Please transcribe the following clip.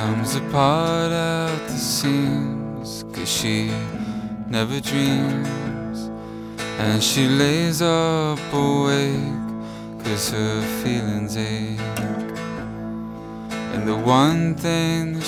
comes apart at the seams, 'cause she never dreams, and she lays up awake 'cause her feelings ache. And the one thing